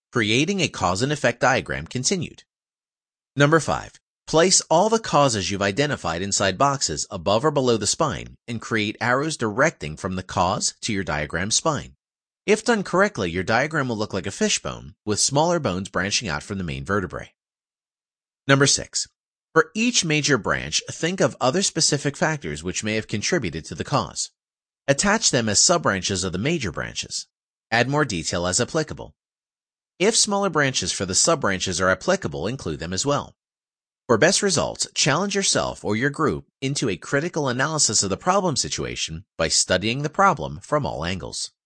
Creating a cause and effect diagram continued. Number 5. Place all the causes you've identified inside boxes above or below the spine and create arrows directing from the cause to your diagram spine. If done correctly, your diagram will look like a fishbone with smaller bones branching out from the main vertebrae. Number 6. For each major branch, think of other specific factors which may have contributed to the cause. Attach them as sub-branches of the major branches. Add more detail as applicable. If smaller branches for the sub-branches are applicable, include them as well. For best results, challenge yourself or your group into a critical analysis of the problem situation by studying the problem from all angles.